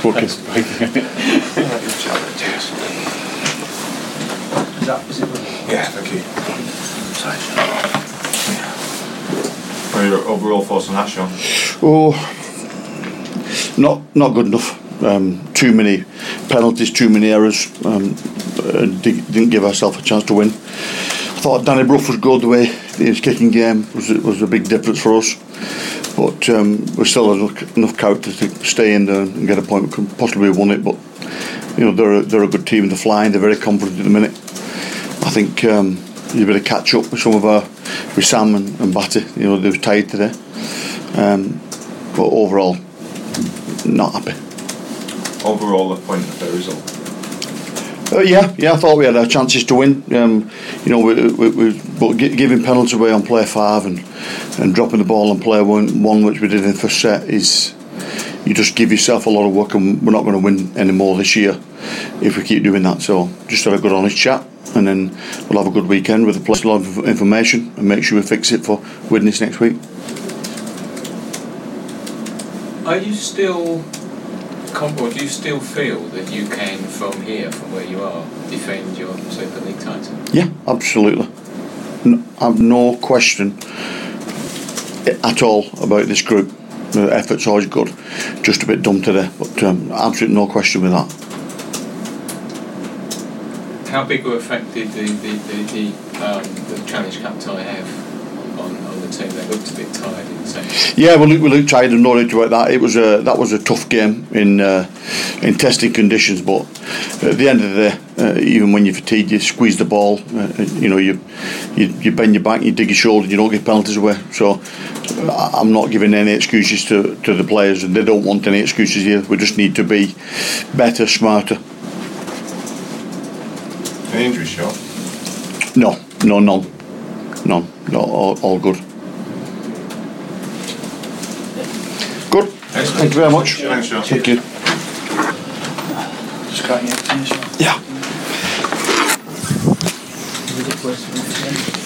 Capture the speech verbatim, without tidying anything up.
Okay. Thanks for breaking it. Is that, is it running? Yeah, thank you. Sorry. What are your overall thoughts on that, Sean? Oh, not not good enough. Um, too many penalties, too many errors. Um, uh, didn't give ourselves a chance to win. I thought Danny Brough was good. The way his kicking game was was a big difference for us. But um, we still have enough character to stay in there and get a point. We could possibly have won it, but you know they're a, they're a good team. They're flying. They're very confident at the minute. I think um, there's a bit of catch up with some of our with Sam and, and Batty. You know they were tired today, um, but overall not happy. Overall, a point of the result. Uh, yeah, yeah. I thought we had our chances to win. Um, you know, we, we, we but giving penalties away on play five and, and dropping the ball on play one, one, which we did in the first set, is you just give yourself a lot of work, and we're not going to win any more this year if we keep doing that. So just have a good honest chat, and then we'll have a good weekend with a plus a lot of information and make sure we fix it for Widnes next week. Are you still, or do you still feel that you can, from here, from where you are, defend your Super League title? Yeah, absolutely. No, I have no question at all about this group. The effort's always good. Just a bit dumb today, but um, absolutely no question with that. How big or effect did the the the, the, um, the Challenge Cup tie have on, on the team? They looked a bit tired in the second. Yeah, we looked, we looked tired, and no doubt about that. It was a that was a tough game in uh, in testing conditions, but at the end of the day, uh, even when you're fatigued, you squeeze the ball. Uh, you know, you, you you bend your back, you dig your shoulder, you don't give penalties away. So uh, I'm not giving any excuses to to the players, and they don't want any excuses here. We just need to be better, smarter. Any injuries, Sean? No, no, none, none. No, all, all good. Good. Excellent. Thank you very much. Thanks, Sean. Thank you. Just cutting it, finish. Yeah. Ridiculous.